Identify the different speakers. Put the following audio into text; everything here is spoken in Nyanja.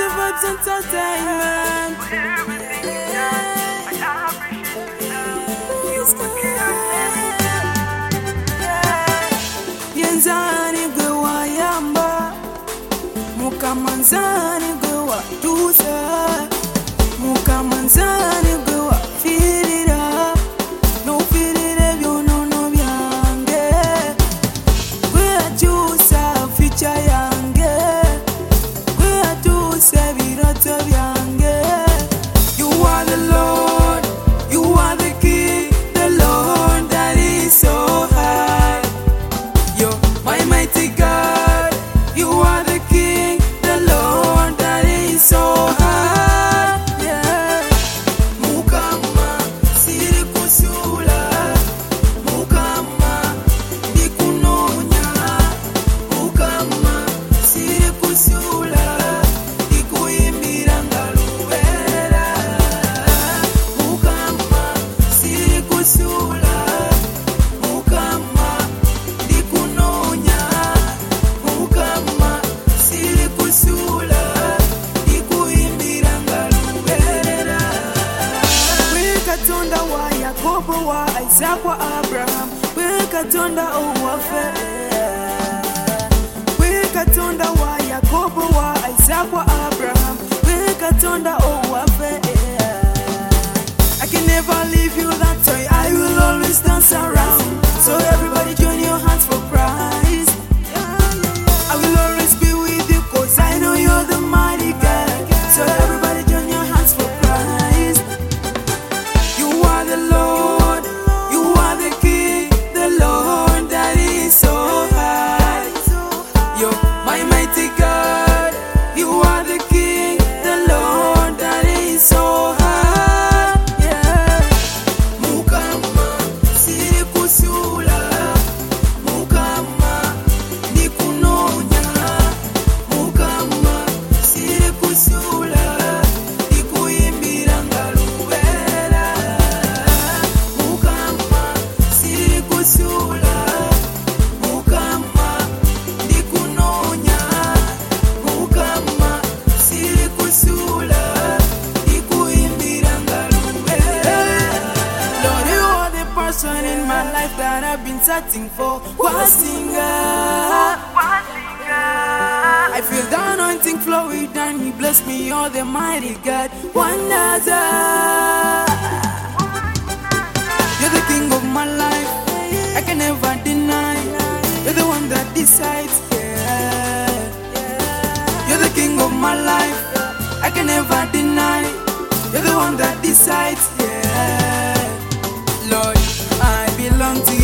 Speaker 1: Positive vibes entertainment. Yenzani gwe wayamba, mukamanzani gwe watuusa, mukamanzani gwe wafiirira, n'ofiirira ebyonono byange, gwe yakyusa ficha yange, gwe yatuusa ebirooto byange. You are the Lord, you are the King, the Lord that is so high. You're my mighty God, you are the King, the Lord that is so high. Yeah. Mukama siri kusula, Mukama ndikunonya, Mukama siri kusula, ndikuyimbira ngalubeerera. Mukama siri kusula, Mukama ndikunonya, Mukama siri kusula, ndikuyimbira ngalubeerera. Gwe Katonda wa Yakobo, wa Isaac, wa Abraham, gwe Katonda owaffe. Gwe Katonda wa Yakobo, wa Isaac, wa Abraham, gwe Katonda owaffe. I can never leave you that way, I will always dance around. So everybody join your hands for Christ. I will always be with you, cause I know you're the mighty God. So everybody join your hands for Christ. You are the Lord, you are the King, the Lord that is so high. You're my mighty God, you are the King, the Lord that is so high. Yeah. Mukama siri kusula, Mukama ndikunonya, Mukama siri kusula, ndikuyimbira ngalubeerera. Mukama siri kusula, Mukama ndikunonya, Mukama siri kusula, ndikuyimbira ngalubeerera. Lord, you are the person in my life that I've been searching for. I feel the anointing flowing down, He bless me, you're the mighty God. Wonderful. You're the King of my life, I can never deny. You're the one that decides, yeah. You're the King of my life, I can never deny. You're the one that decides, yeah. Lord, I belong to you.